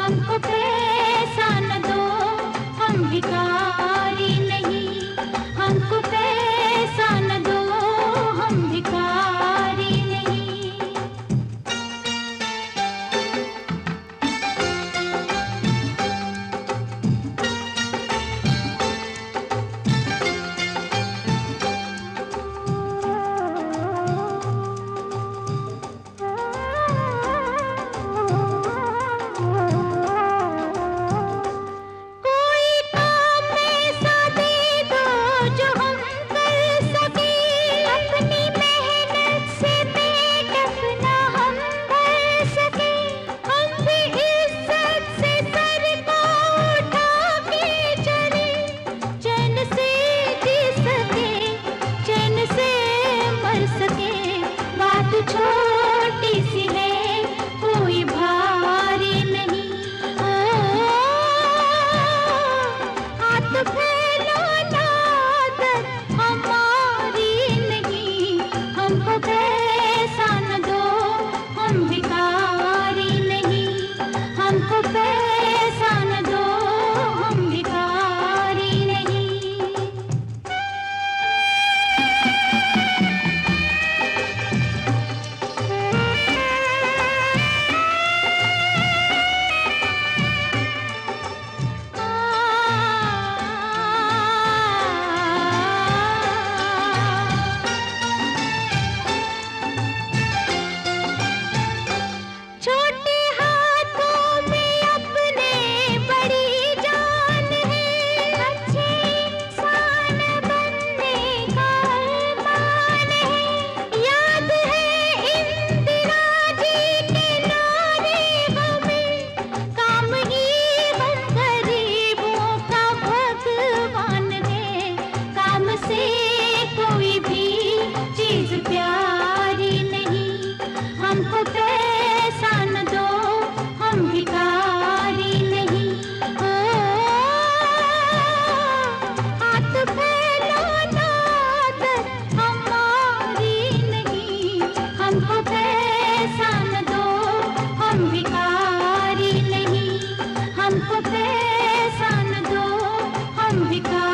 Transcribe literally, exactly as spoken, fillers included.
हमको पैसा न दो, हम भिखारी नहीं। हमको पैसा न दो, हम भिखारी नहीं। छोटी सी है, कोई भारी नहीं। ओ, हाथ फैलो ना, आदत हमारी नहीं। हमको पैसा न दो, हम भिखारी नहीं। हमको पैसा न दो, हम भिखारी नहीं। छोटे हाथों में अपने बड़ी जान है, अच्छे इंसान बनने का अरमान है। याद है इंदिरा जी के नारे हमें, काम ही हम गरीबों का भगवान है। काम से कोई भी चीज प्यारी नहीं। हमको पैसा न दो, हम भिखारी नहीं। ओ, हाथ फैलो ना, आदत हमारी नहीं। हमको पैसा न दो, हम भिखारी नहीं। हमको पैसा न दो, हम भिखारी